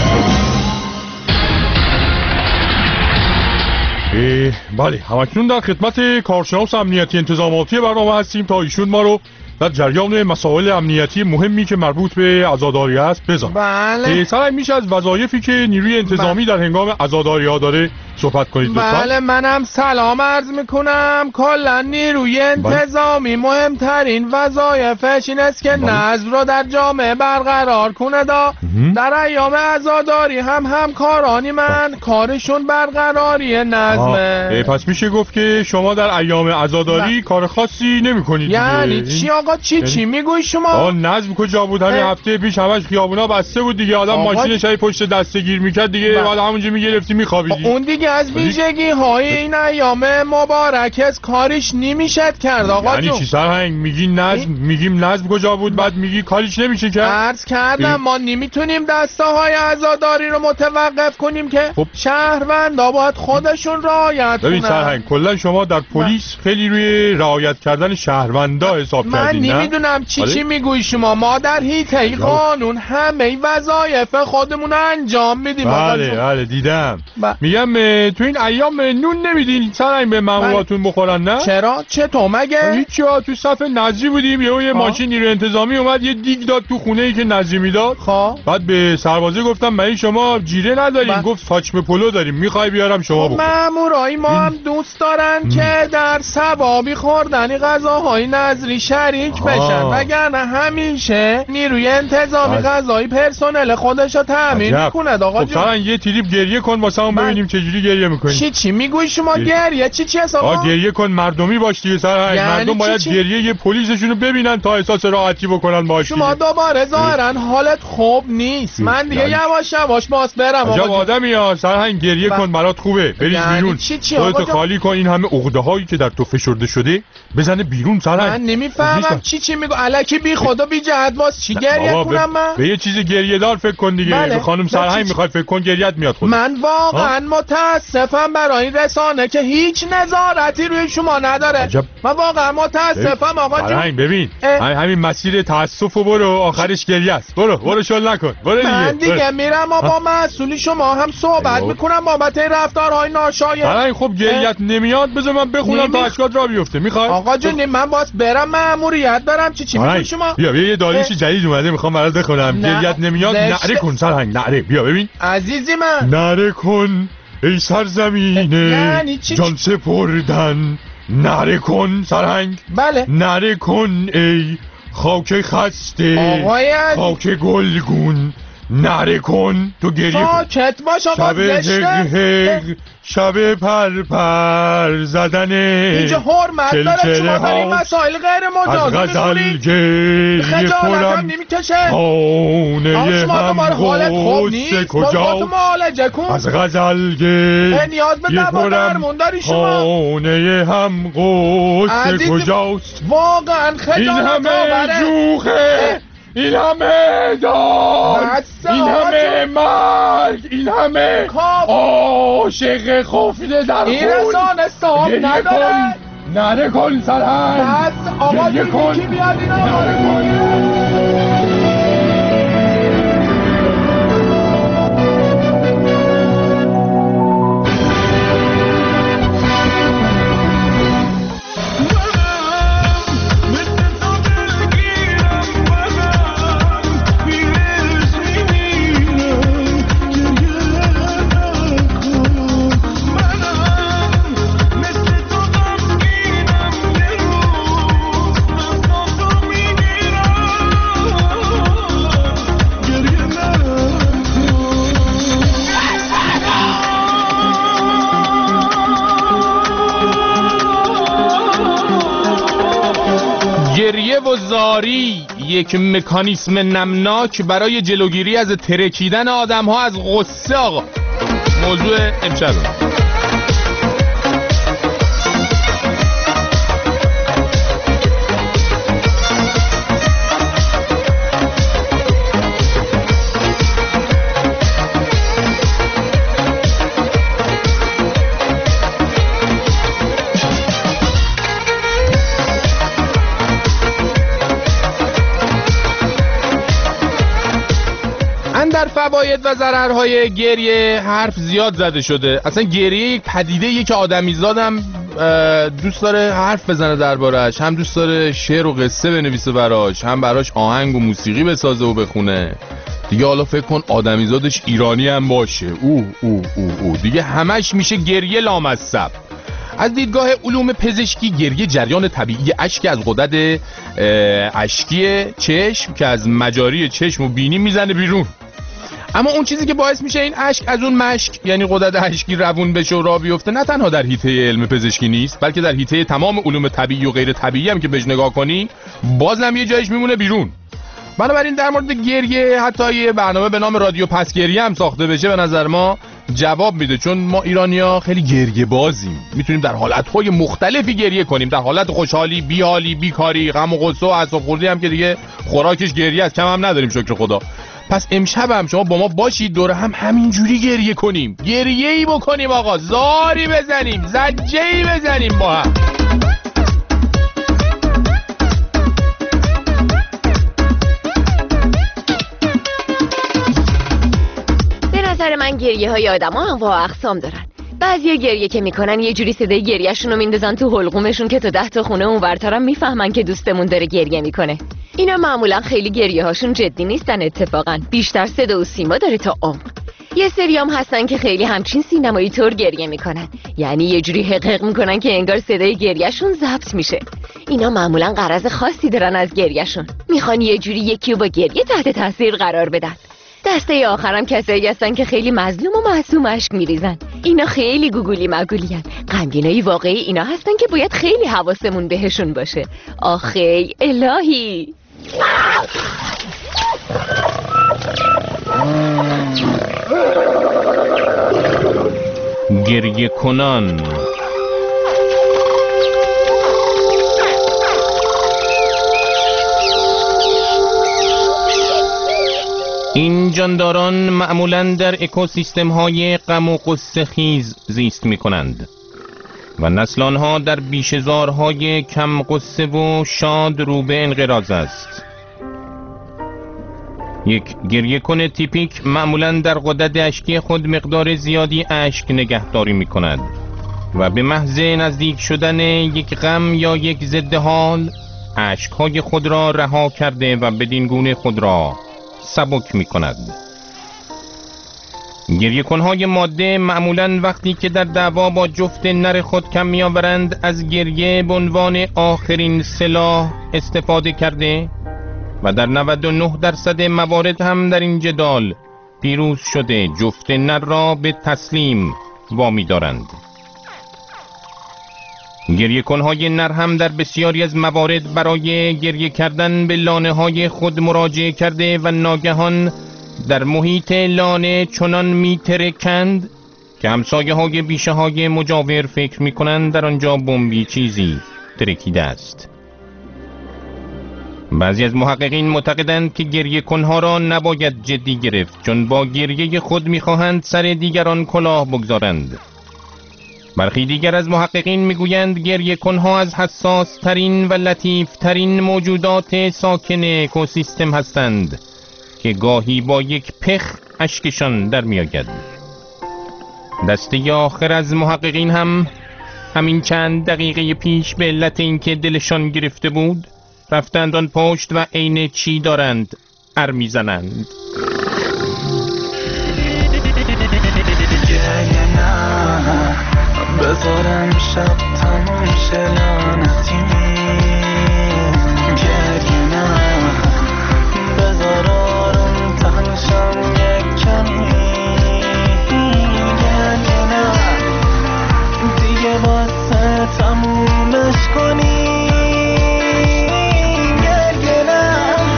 بله، همکنون در خدمت کارشناس امنیتی انتظاماتی برنامه هستیم تا ایشون ما رو در جریان مسائل امنیتی مهمی که مربوط به عزاداری است بزنه. بله. سعی میشه از وظایفی که نیروی انتظامی بله. در هنگام عزاداری ها داره صحبت کنید لطفا. بله، منم سلام عرض میکنم. کلا نیروی انتظامی بله. مهمترین وظایفش این است که بله. نظم رو در جامعه برقرار کنه. دا در ایام عزاداری هم همکارانی من بله. کارشون برقراری نظمه. پس میشه گفت که شما در ایام عزاداری بله. کار خاصی نمیکنید. یعنی چی آقا؟ چی یعنی... چی میگوی شما؟ آقا نظم کجا بود؟ همین هفته پیش همش خیابونا بسته بود دیگه. آدم ماشینش ای پشت دسته گیر میکرد دیگه، بعد همونجا میگرفتی میخوابیدی. اون دیگه از ویژگی های این ایام مبارک از کاریش نمیشد کرد آقا یعنی جون. چی سرهنگ؟ میگی نظم، میگیم نظم کجا بود، بعد میگی کاریش نمیشه کرد. عرض کردم ما نمیتونیم دسته های عزاداری رو متوقف کنیم که خب. شهروندا باید خودشون رعایت کنن. ببین سرهنگ، کلا شما در پلیس خیلی روی رعایت کردن شهروندا حساب کردین. من نمیدونم چی چی میگوی شما. ما در حیطه قانون همه وظایف خودمون انجام میدیم. بله بله دیدم. میگم تو این ایام نون نمیدین سرنگ به ماموراتون بخورن نه؟ چرا؟ چطور مگه؟ هیچی ها، تو صف نظری بودیم یهو یه ماشین نیروی انتظامی اومد یه دیگ داد تو خونه ای که نظری میداد. خب بعد به سربازه گفتم من شما جیره نداریم؟ گفت ساچمه پلو داریم، میخوای بیارم شما بخور. مامورای ما هم دوست دارن ام. که در ثوابی خوردن غذاهای نظری شریک بشن، وگرنه همیشه نیروی انتظامی غذای پرسنل خودش رو تامین میکنه. آقا خب سرنگ یه تریپ گریه کن واسمون ببینیم چجوری گریه میکنی. چی چی میگوی شما؟ گریه چی چی حسابا؟ آ گریه کن مردمی باش دیگه سرهنگ. یعنی مردم باید چی چی؟ گریه یه پلیسشون رو ببینن تا احساس راحتی بکنن باش. شما دوباره ظاهرا حالت خوب نیست. من دیگه یعنی... یواش یواش باس برم. آقا آدمی ها سرهنگ گریه با... کن برات خوبه. بریز بیرون. چی چی خودت خالی کن این همه عقده هایی که در تو فشرده شده بزنه بیرون سرنگ. من نمیفهمم چی چی میگو الکی بی خدا بی جهت باز چی گریه کنم من؟ به یه چیز گریه دار فکر کن دیگه. بله. به خانم سرهنگ میخوای فکر کن گریت میاد خود. من واقعا متاسفم برای این رسانه که هیچ نظارتی روی شما نداره. عجب. من واقعا متاسفم آقا جون. سرهنگ ببین همین مسیر تاسفو برو آخرش گریه است. برو برو شل نکن. برو دیگه. من دیگه میرم و با مسئولی شما هم صحبت میکنم بابت رفتارهای ناشایست. سرهنگ خب گریت نمیاد بذار من بخونم تا اشکات را بیفته. میخوای آقا جون من باز برم مأموریت دارم چی چی میگی شما؟ بیا بیا یه داریوش جدید اومده میخوام برات بخونم. گریت نمیاد نعره کن سرهنگ نعره. بیا ببین عزیزی من نعره کن ای سرزمینه جان سپردن. نعره کن سرهنگ. بله نعره کن ای خاک خسته خاک گلگون. نعره کن تو گریه کن. ساکت باش آقا زشته. شب پر پر زدنه اینجا حرمت داره شما در این مسائل غیر مجاز میزونی خجالت هم نمیکشه. خانه شما دوباره حالت خوب نیست کجا معالجه کن. از غزلگه نیاز به دوا درمون داری شما. خانه هم قصه کجاست. واقعا خجالت این همه جوخه این همه دار این همه مرگ این همه عاشق خفته در خون. این رسانه صاحب نداره. نره کن سرهنگ. بس آقا جون کی بیاد اینا نره کن. گریه و زاری یک مکانیسم نمناک برای جلوگیری از ترکیدن آدم ها از غصه. آقا موضوع امشب در فواید و ضررهای گریه حرف زیاد زده شده. اصلا گریه یک پدیده که آدمیزادم دوست داره حرف بزنه دربارش، هم دوست داره شعر و قصه بنویسه براش، هم براش آهنگ و موسیقی بسازه و بخونه دیگه. حالا فکر کن آدمیزادش ایرانی هم باشه او او او او دیگه همش میشه گریه لامصب. از دیدگاه علوم پزشکی گریه جریان طبیعی اشک از غدد اشکی چشم که از مجاری چشم و بینی میزنه بیرون. اما اون چیزی که باعث میشه این اشک از اون مشک یعنی غدد اشکی روون بشه و راه بیفته نه تنها در حیطه علم پزشکی نیست بلکه در حیطه تمام علوم طبیعی و غیر طبیعی هم که بهش نگاه کنی بازم یه جایش میمونه بیرون. بنابراین در مورد گریه حتی یه برنامه به نام رادیو پس گریه هم ساخته بشه به نظر ما جواب میده، چون ما ایرانی‌ها خیلی گریه بازیم. میتونیم در حالت‌های مختلفی گریه کنیم، در حالت خوشحالی، بی‌حالی، بیکاری، غم و غصه و اعصاب‌خوردی هم که دیگه خوراکش گریه است، کم هم نداریم شکر خدا. پس امشب هم شما با ما باشید دور هم همینجوری گریه کنیم، گریه‌ای بکنیم آقا، زاری بزنیم، زجه‌ای بزنیم با هم. به نظر من گریه های آدم ها انواع و اقسام دارن. بعضیا گریه که میکنن یه جوری صدای گریهشون رو میندازن تو حلقومشون که تا ده تا خونه اونورترم میفهمن که دوستمون داره گریه میکنه. اینا معمولا خیلی گریه هاشون جدی نیستن، اتفاقا بیشتر صدا و سیما داره تا عمق. یه سریام هستن که خیلی همچین سینمایی طور گریه میکنن، یعنی یه جوری حقق میکنن که انگار صدای گریهشون ضبط میشه. اینا معمولا غرض خاصی دارن از گریهشون، میخوان یه جوری یکی رو با گریه تحت تاثیر قرار بدن. دسته آخرم کسایی هستن که خیلی مظلوم و معصوم اشک میریزن. اینا خیلی گوگولی مگولی هن. غمگینای واقعی اینا هستن که باید خیلی حواسمون بهشون باشه. آخه الهی گریه کنان جانداران معمولاً در اکوسیستم‌های غم و غصه خیز زیست می‌کنند و نسل آنها در بیشه‌زارهای کم غصه و شاد رو به انقراض است. یک گریه کن تیپیک معمولاً در غدد اشکی خود مقدار زیادی اشک نگهداری می‌کند و به محض نزدیک شدن یک غم یا یک ضد حال اشک‌های خود را رها کرده و بدین گونه خود را سبک می‌کند. گریه کنهای ماده معمولاً وقتی که در دعوا با جفت نر خود کم می‌آورند از گریه به عنوان آخرین سلاح استفاده کرده و در نود و نه درصد موارد هم در این جدال پیروز شده جفت نر را به تسلیم وامی دارند. گریه کنهای نر هم در بسیاری از موارد برای گریه کردن به لانه های خود مراجعه کرده و ناگهان در محیط لانه چنان می ترکند که همسایه های بیشه های مجاور فکر می کنند در آنجا بمبی چیزی ترکیده است. بعضی از محققین معتقدند که گریه کنها را نباید جدی گرفت چون با گریه خود می خواهند سر دیگران کلاه بگذارند. برخی دیگر از محققین میگویند گریه کنها از حساس ترین و لطیف ترین موجودات ساکن اکوسیستم هستند که گاهی با یک پخ اشکشان در میآید. دسته آخر از محققین هم همین چند دقیقه پیش به علت اینکه دلشان گرفته بود رفتند آن پشت و عین چی دارند ار میزنند. بذارم شب تمام شلانتی گریه نه بذار آروم تنشم یک کمی گریه نه دیگه واسه تمومش کنی گریه نه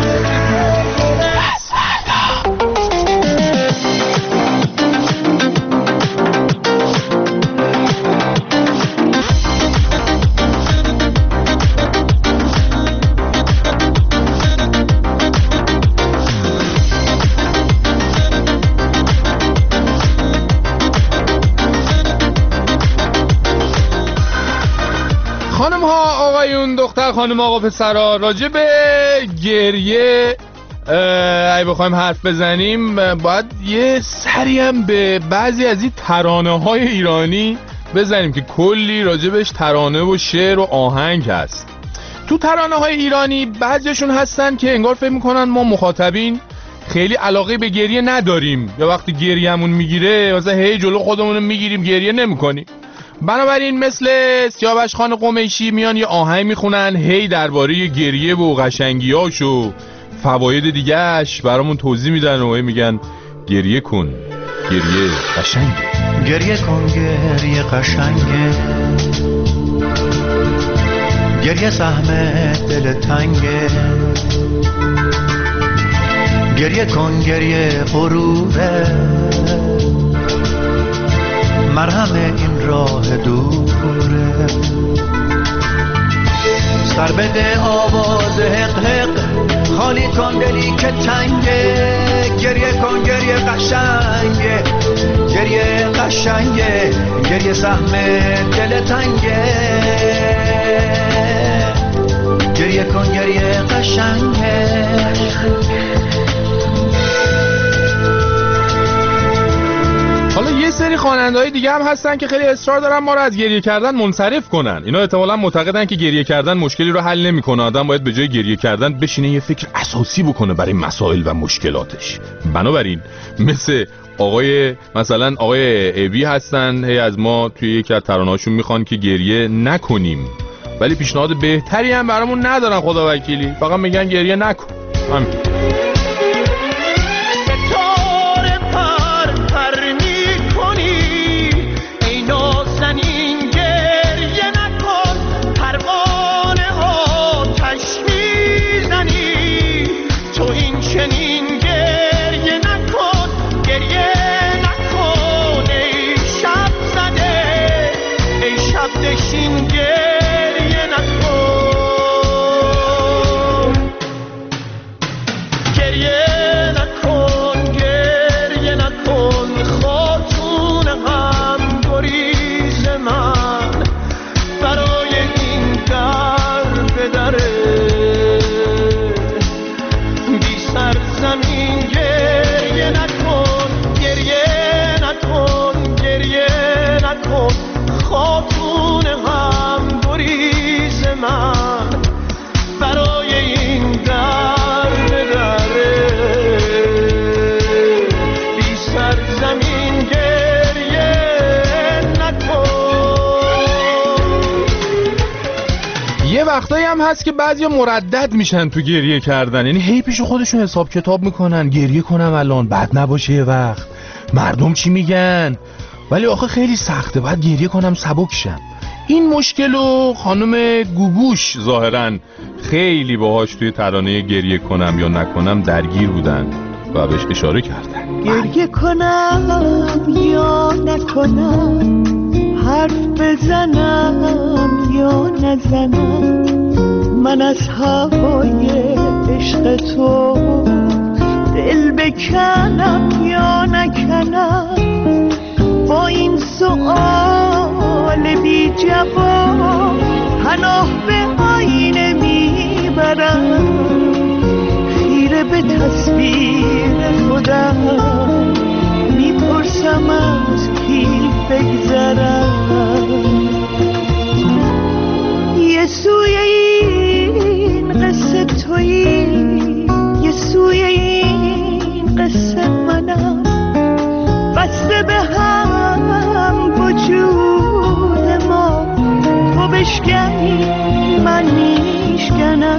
خانم ها آقایون دختر خانم آقا پسرا راجع به گریه اگه بخوایم حرف بزنیم باید یه سری هم به بعضی از این ترانه های ایرانی بزنیم که کلی راجبش ترانه و شعر و آهنگ هست. تو ترانه های ایرانی بعضیشون هستن که انگار فکر میکنن ما مخاطبین خیلی علاقه به گریه نداریم یا وقتی گریه‌مون میگیره مثلا هی جلو خودمون میگیریم گریه نمیکنیم. بنابراین مثل سیاوش خان قمیشی میان یه آهنگ میخونن هی درباره گریه و قشنگیاش و فواید دیگه‌اش برامون توضیح میدن و میگن گریه کن گریه قشنگه گریه کن گریه قشنگه گریه سهم دل تنگه گریه کن گریه غروره مرهم این راه دوره سر بده آواز حق حق خالی کن دلی که تنگه گریه کن گریه قشنگه گریه قشنگه گریه سهم دل تنگه گریه کن گریه قشنگه. حالا یه سری خواننده‌های دیگه هم هستن که خیلی اصرار دارن ما رو از گریه کردن منصرف کنن. اینا احتمالاً معتقدن که گریه کردن مشکلی رو حل نمی‌کنه. آدم باید به جای گریه کردن بشینه یه فکر اساسی بکنه برای مسائل و مشکلاتش. بنابراین مثل آقای مثلا آقای ابی هستن هی از ما توی یکی از ترانه‌هاشون میخوان که گریه نکنیم. ولی پیشنهاد بهتری هم برامون ندارن خدا وکیلی. فقط میگن گریه نکن. همین. یه وقتایی هم هست که بعضیا مردد میشن تو گریه کردن، یعنی هی پیش خودشون حساب کتاب میکنن گریه کنم الان بد نباشه یه وقت، مردم چی میگن، ولی آخه خیلی سخته باید گریه کنم سبک شم. این مشکلو خانم گوگوش ظاهراً خیلی باهاش توی ترانه گریه کنم یا نکنم درگیر بودن و بهش اشاره کردن. گریه کنم یا نکنم، حرف بزنم یا نزنم، من از هوای عشق تو دل بکنم یا نکنم، با این سؤال بی جواب پناه به آینه میبرم، خیره به تصویر خودم میپرسم از کی بگذرم. یه سوی این قصه تویی، یه سوی این قصه منم، بسته به هم وجود ما، تو بشکنی من میشکنم.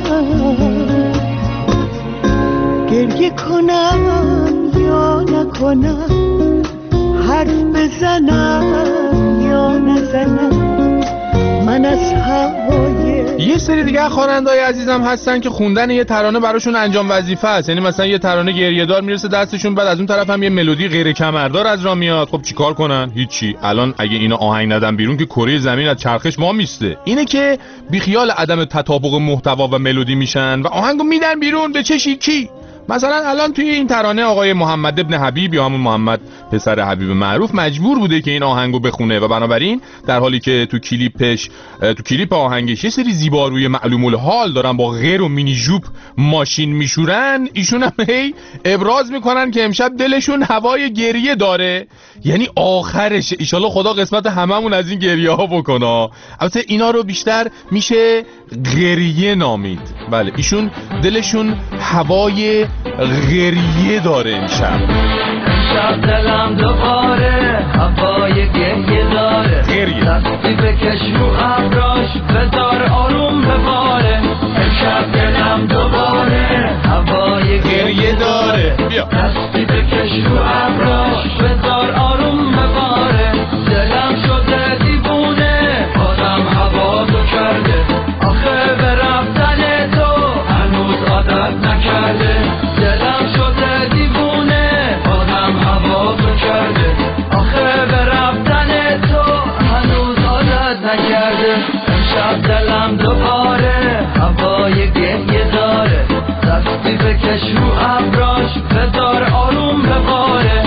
گریه کنم یا نکنم، حرف بزنم یا نزنم، من از هوای. یه سری دیگه خواننده‌های عزیزم هستن که خوندن یه ترانه براشون انجام وظیفه است، یعنی مثلا یه ترانه گریه‌دار میرسه دستشون، بعد از اون طرف هم یه ملودی غیر کمردار از راه میاد. خب چیکار کنن؟ هیچی. الان اگه اینا آهنگ ندن بیرون که کره زمین از چرخش ما میسته. اینه که بیخیال عدم تطابق محتوا و ملودی میشن و آهنگو میدن بیرون به چشی کی. مثلا الان توی این ترانه آقای محمد ابن حبیب یا همون محمد پسر حبیب معروف مجبور بوده که این آهنگو بخونه و بنابراین در حالی که تو کلیپش تو کلیپ آهنگش یه سری زیباروی معلوم الحال دارن با غیر و مینی جوب ماشین میشورن، ایشون هم هی ابراز میکنن که امشب دلشون هوای گریه داره، یعنی آخرش ایشالله خدا قسمت هممون از این گریه ها بکنه. البته اینا رو بیشتر میشه گریه نامید. بله ایشون دلشون هوای گریه داره امشب. امشب دلم دوباره هوای گریه داره، گریه دستی بکش رو ابراش بذار آروم بباره. امشب دلم دوباره هوای گریه داره، دستی بکش رو ابراش بذار آروم بباره. دلم شده دیوونه آدم هوا تو کرده، آخه به رفتن تو هنوز عادت نکرده. دلم شده دیوونه آدم هوا تو کرده، آخه به رفتن تو هنوز عادت نکرده. امشب دلم دوباره هوای گریه داره، دستی بکش رو ابراش بذار آروم بباره.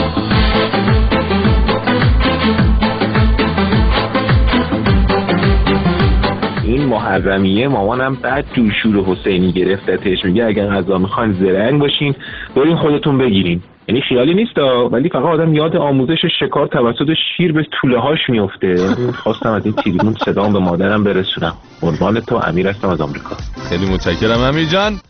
این محرمیه مامانم بعد جوشور حسینی گرفتتش، میگه اگر غذا میخواین زرنگ باشین برین خودتون بگیرین. یعنی خیالی نیست ولی فقط آدم یاد آموزش شکار توسط شیر به توله هاش میفته. خواستم از این تریبون صدام به مادرم برسونم. عنوان تو امیر هستم از آمریکا. خیلی متشکرم امیر جان.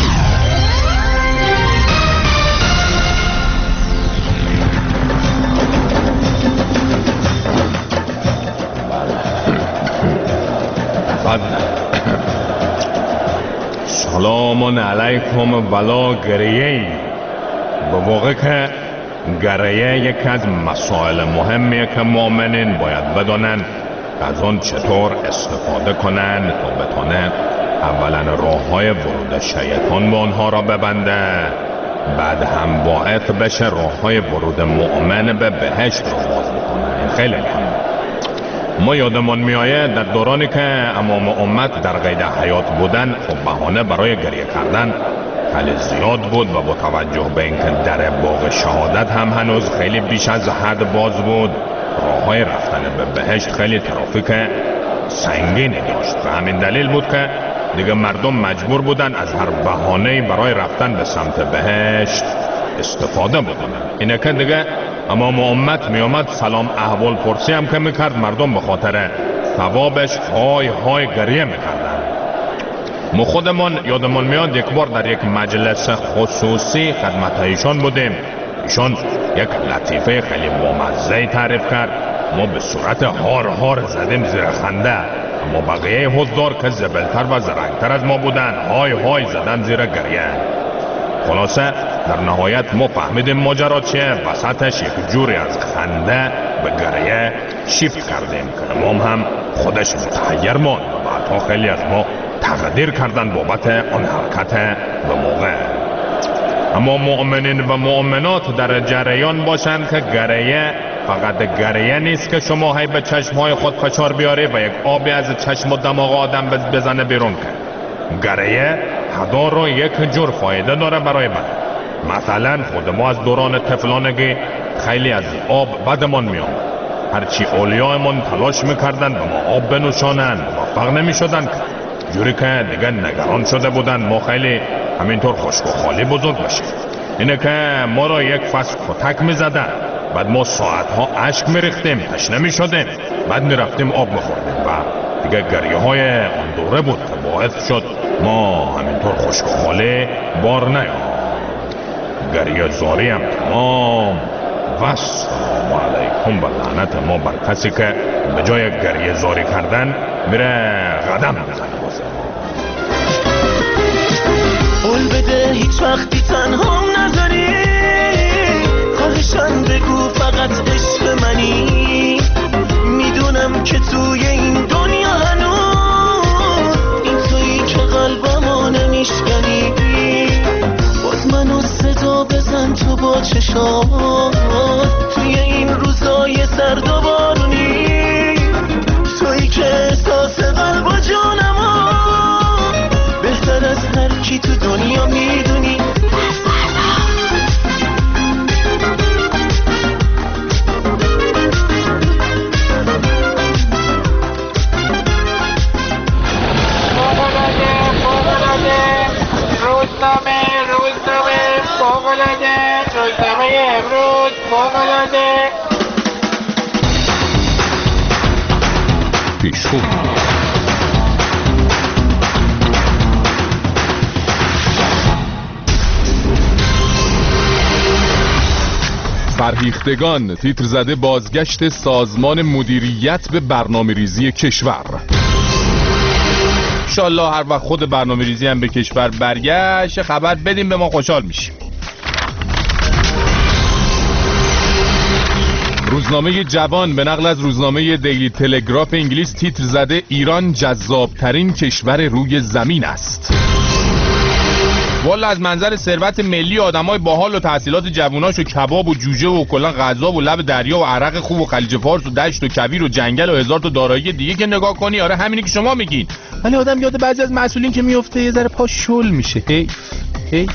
سلام علیکم ولا گریه. به واقع که گریه یکی از مسائل مهمیه که مؤمنین باید بدانن از آن چطور استفاده کنن تا بتونه اولا راه های ورود شیطان به آنها را ببنده، بعد هم باعث بشه راه های ورود مؤمن به بهشت را باز بکنه. این خیلی مهمه. ما یادمان میآید در دورانی که امام امت در قید حیات بودن خب بهانه برای گریه کردن خیلی زیاد بود و با توجه به اینکه در باغ شهادت هم هنوز خیلی بیش از حد باز بود، راه های رفتن به بهشت خیلی ترافیک سنگینی داشت و همین دلیل بود که دیگه مردم مجبور بودن از هر بهانه‌ای برای رفتن به سمت بهشت استفاده بکنن. اینه که دیگه امام امت می آمد سلام احوال پرسی هم که میکرد، مردم به خاطر ثوابش های های گریه میکردن. ما خودمان یادمان میاد یک بار در یک مجلس خصوصی خدمت ایشان بودیم. ایشان یک لطیفه خیلی بامزه تعریف کرد، ما به صورت هار هار زدیم زیر خنده. اما بقیه حضار که زبلتر و زرنگتر از ما بودن های های زدن زیر گریه. خلاصه در نهایت ما فهمیدیم ماجرا چیه، وسطش یک جوری از خنده به گریه شیفت کردیم که امام هم خودش متحیر ماند و بعدها خیلی از ما تقدیر کردن بابت آن حرکت به موقع. اما مؤمنین و مؤمنات در جریان باشند که گریه فقط گریه نیست که شما هی به چشمهای خود فشار بیاره و یک آبی از چشم و دماغ آدم بزنه بیرون که گریه هزار یک جور فایده داره برای من. مثلا خود ما از دوران طفلانگی خیلی از آب بدمان می آمد. هرچی اولیایمون تلاش میکردن به ما آب بنوشانن موفق نمی شدن، جوری که دیگه نگران شده بودن ما خیلی همینطور خشک و خالی بزرگ بشیم. اینه که ما را یک فصل کتک می زدن، بعد ما ساعتها اشک می ریختیم، تشنه می شدیم، بعد می رفتیم آب می خوردیم و دیگه گریه های آن دوره بود که باعث شد ما همینطور خشک و خالی بار نیام. گریه زاری هم تمام و السلام علیکم و لعنت ما بر کسی که به جای گریه زاری کردن میره قدم بزنه واسه ما. قول بده هیچ وقتی تنهام نذاری، خواهشم بگو فقط عشق منی. میدونم که توی این دنیا هنوز این تویی که قلبمو نمیشکنی. باز منو صدا بزن تو با چشات توی این روزای سرد و بارونی. تویی که احساس قلب و جانمو بهتر از هر کی تو دنیا میدونی. روزنامه روزنامه فوق‌العاده، روزنامه امروز فوق‌العاده. پیشخون فرهیختگان، تیتر زده بازگشت سازمان مدیریت به برنامه ریزی کشور. انشالله هر وقت خود برنامه ریزی هم به کشور برگشت خبر بدیم به ما، خوشحال میشیم. روزنامه جوان به نقل از روزنامه دیلی تلگراف انگلیس تیتر زده ایران جذابترین کشور روی زمین است. والا از منظر ثروت ملی آدمای باحال و تحصیلات جووناش و کباب و جوجه و کلا غذا و لب دریا و عرق خوب و خلیج فارس و دشت و کویر و جنگل و هزار تا دارایی دیگه که نگاه کنی، آره همینی که شما میگین، ولی آدم یاد بعضی از مسئولین که میفته یه ذره پا شل میشه. هی هی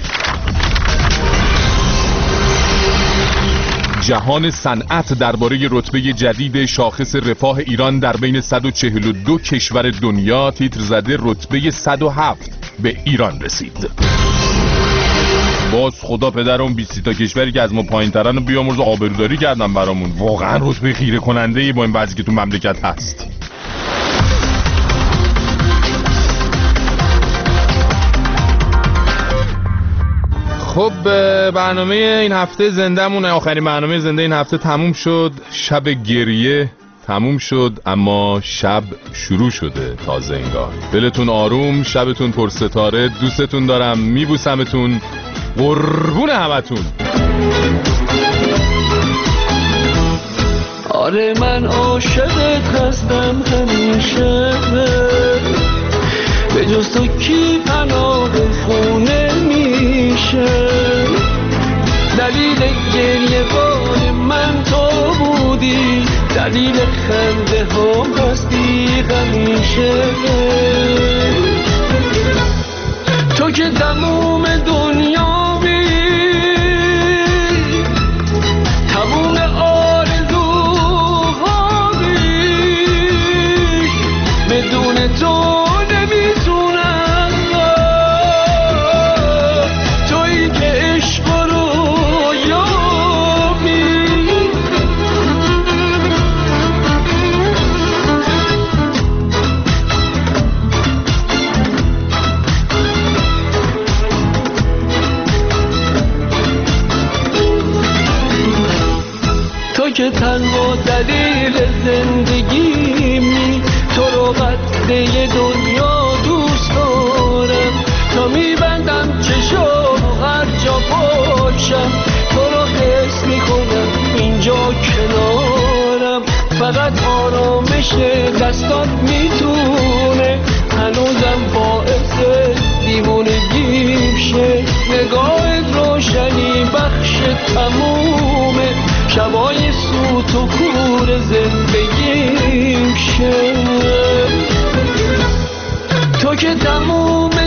جهان صنعت درباره رتبه جدید شاخص رفاه ایران در بین صد و چهل و دو کشور دنیا تیتر زده رتبه صد و هفت به ایران رسید. باز خدا پدر اون بیست تا کشوری که از ما پایین ترن رو بیامرز و آبروداری کردن برامون. واقعا رتبه خیره کننده ای با این وضعی که تو مملکت هست. خب برنامه این هفته زنده‌مون، آخرین برنامه زنده این هفته تموم شد. شب گریه تموم شد اما شب شروع شده تازه انگار. دلتون آروم، شبتون پر ستاره، دوستتون دارم، میبوسمتون، قربون همتون. آره من عاشقت هستم همیشه، به جز تو کی پناه خونه میشه. دلیل گریه بار من تو بودی، دلیل خنده ها هستی همیشه. تو که تموم دنیا بی تموم آرزوها بی، بدون تو نمیتونم. تویی که عشق رو یابی. تو که تنها دلیل زندگیمی، تو رو قد دنیا دوست دارم، تا میبندم چشم هر جا باشم تو رو حس میکنم اینجا کنارم. فقط آرامش دستات میتونه هنوزم باعث دیوونگیم شه. نگاهت روشنی بخش تمومه شبای سوت و کور زندگیم شه. تو که تموم